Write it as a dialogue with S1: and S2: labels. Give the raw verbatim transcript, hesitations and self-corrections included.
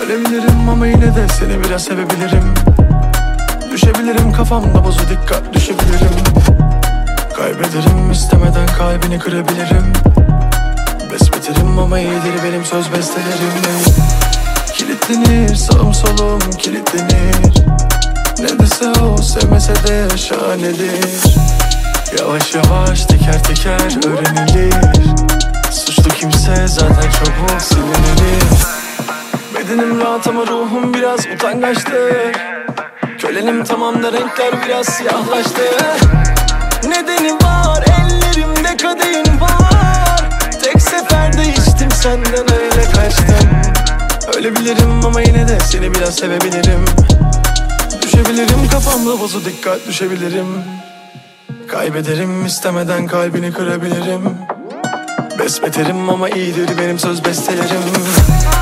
S1: Ölebilirim ama yine de seni biraz sevebilirim. Düşebilirim kafamda bozu dikkat düşebilirim. Kaybederim istemeden kalbini kırabilirim. Besbetirim ama iyidir benim söz bestelerim. Kilitlenir sağım solum kilitlenir. Ne dese o sevmese de şahanedir. Yavaş yavaş teker teker öğrenilir. Suçlu kimse zaten çabuk silinir. Bedenim rahat ama ruhum biraz utangaçtır. Kölenim tamam da renkler biraz siyahlaştı. Nedeni var ellerimde kadehin var. Tek seferde içtim senden öyle kaçtım. Ölebilirim ama yine de seni biraz sevebilirim. Düşebilirim kafamda bozu dikkat düşebilirim. Kaybederim istemeden kalbini kırabilirim. Besbeterim ama iyidir benim söz bestelerim.